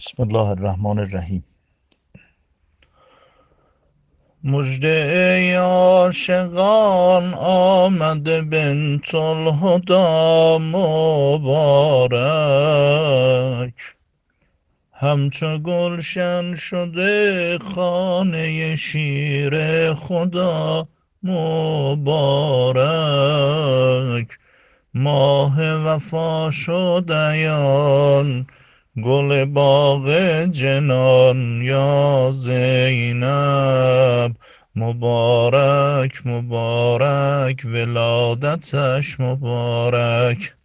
بسم الله الرحمن الرحیم. مژده ای عاشقان آمده بنت الهدی مبارک، همچو گلشن شده خانه شیر خدا مبارک. ماه وفا شدیان گل باغ جنان یا زینب، مبارک مبارک ولادتش مبارک.